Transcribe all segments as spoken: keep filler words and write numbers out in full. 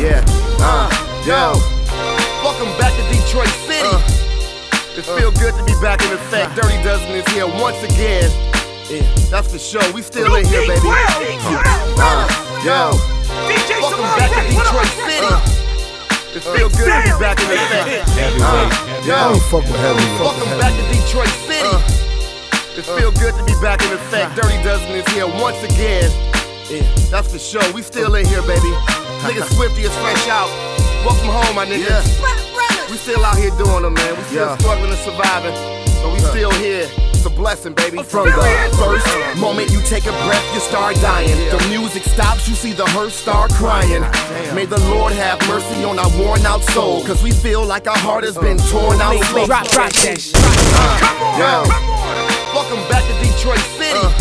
Yeah, uh, yo. Welcome back to Detroit City. Uh, it uh, feel good to be back in effect. Dirty Dozen is here once again. Yeah, that's for sure. We still in here, baby. Uh, yo. Welcome back to Detroit City. Uh, it feel good to be back in effect. Uh, yo. I don't fuck with heavyweight. Welcome back to Detroit City. Uh, it feel good to be back in effect. Dirty Dozen is here once again. Yeah, that's for sure. We still in here, baby. Nigga Swifty is fresh out. Welcome home, my nigga. Yeah. We still out here doing them, man. We still yeah. struggling and surviving, but we yeah. still here. It's a blessing, baby. From the first moment you take a breath, you start dying. Yeah. The music stops, you see the hearse start crying. Damn. May the Lord have mercy on our worn out soul, cause we feel like our heart has been torn out. Drop, drop that shit. Uh, come on, yo. Come on. Welcome back to Detroit City. Uh,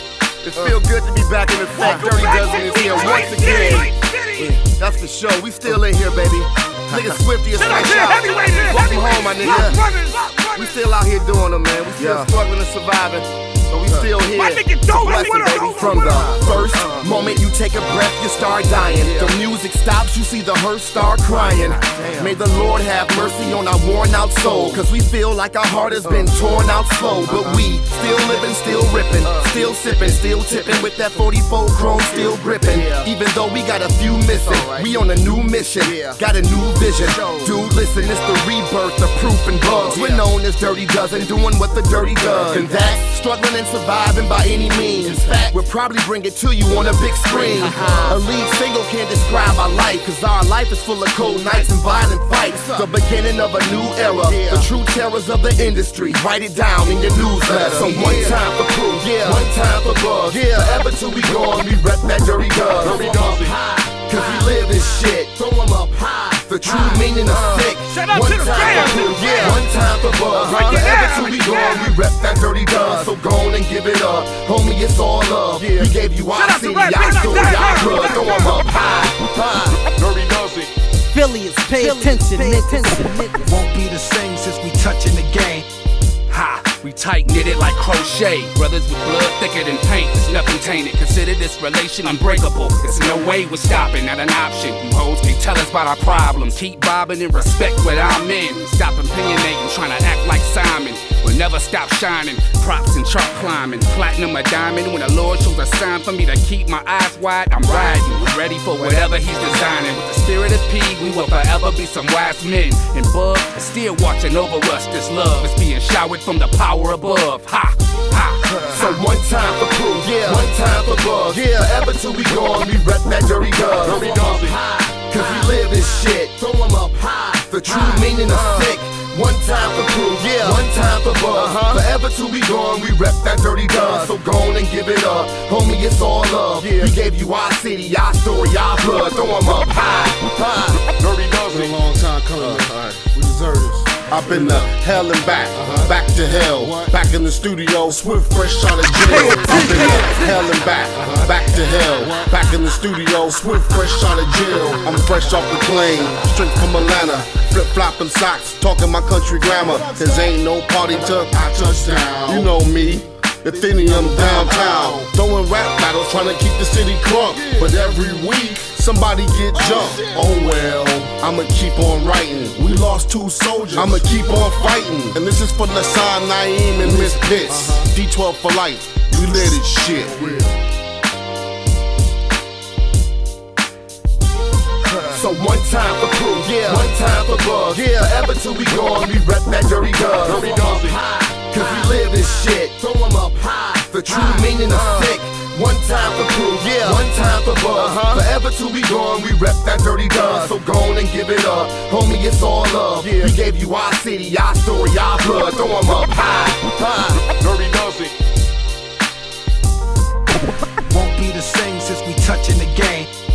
It feel good to be back in effect. Dirty Dozen is here once again. Yeah, that's for sure. We still in here, baby. Nigga Swifty is fresh out. Welcome home, my nigga. We still out here doing them, man. We still yeah. struggling and surviving, but we still here. Blessing, baby. From the first moment you take a breath, you start dying. The music stops, you see the hearse start crying. May the Lord have mercy on our worn out soul, cause we feel like our heart has been torn out slow. But we still living, still ripping, still sipping, still tipping with that forty-four chrome still gripping. Even though we got a few missing, we on a new mission, got a new vision. Dude, listen, it's the rebirth, the proof and bugs. We're known as Dirty Dozen, doing what the dirty does. And that's struggling and surviving by any means. In fact, we'll probably bring it to you on a big screen. A lead single can't describe our life, cause our life is full of cold nights and violent fights. The beginning of a new era, the true terrors of the industry. Write it down in your newsletter. So one time for proof, one time for buzz. Forever till we gone, we rep that Dirty Dozen. Cause we live this shit, throw them up high. The true meaning of sick. One time for proof, one time for buzz. Forever till we gone, we rep that Dirty Dozen. So go on and give it up, homie, it's all love. We gave you our city, our story, our blood. Throw them up high, high. Dirty Dozen. Phillies, pay attention, attention. Won't be the same since we touching the game. Ha! We tight knitted like crochet. Brothers with blood thicker than paint. There's nothing tainted. Consider this relation unbreakable. There's no way we're stopping, not an option. You hoes can't tell us about our problems. Keep bobbing and respect what I'm in. Stop opinionating, trying to act like Simon. We'll never stop shining. Props and chart climbing. Platinum or diamond. When the Lord shows a sign for me to keep my eyes wide, I'm riding. I'm ready for whatever he's designing. With the spirit of P, we will forever be some wise men. And Bug is still watching over us. This love is being showered from the power above. Ha! Ha! So one time for proof, one time for buzz. Forever till we gone, we rep that Dirty Dozen. Cause we live this shit, throw them up high. The true meaning of sick. One time for proof, yeah. One time for buzz. Uh-huh. Forever till we gone, we rep that Dirty Dozen. So go on and give it up, homie, it's all love. Yeah. We gave you our city, our story, our blood. Throw them up high, high. Dirty Dozen. It's a long time coming, uh, man. Alright, we deserve this. I've been to hell and back, uh-huh. back to hell, what? Back in the studio, Swift fresh out of jail. I've been to hell and back, uh-huh. back to hell, what? Back in the studio, Swift fresh out of jail. I'm fresh off the plane, straight from Atlanta. Flip flopping socks, talking my country grammar. Cause ain't no party till I touch down. You know me, Athenium downtown. Throwing rap battles, trying to keep the city crunk. But every week, somebody get jumped. Oh well, I'ma keep on writing. We lost two soldiers, I'ma keep on fighting. And this is for Nassan, Naeem, and Miss Pitts. D twelve for life, we live this shit. So one time for proof, yeah. One time for buzz. Forever till we gone, we rep that Dirty Dozen. Cause we live this shit, throw them up high. The true meaning of sick. One time for proof, yeah. One time for buzz. Uh-huh. Forever till we gone, we rep that Dirty Dozen. So go on and give it up, homie, it's all love. Yeah. We gave you our city, our story, our blood. Throw them up high, high. Dirty Dozen. Won't be the same since we touching the game.